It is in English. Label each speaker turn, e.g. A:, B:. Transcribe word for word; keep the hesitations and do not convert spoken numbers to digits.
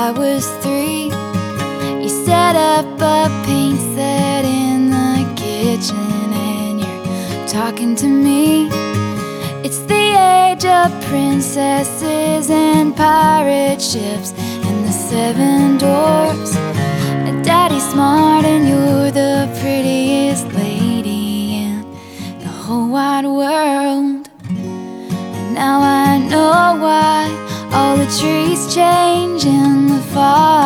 A: I was three. You set up a paint set in the kitchen and you're talking to me. It's the age of princesses and pirate ships and the seven dwarfs. Daddy's smart and you're the prettiest lady in the whole wide world. And now I know why all the trees change in the fall.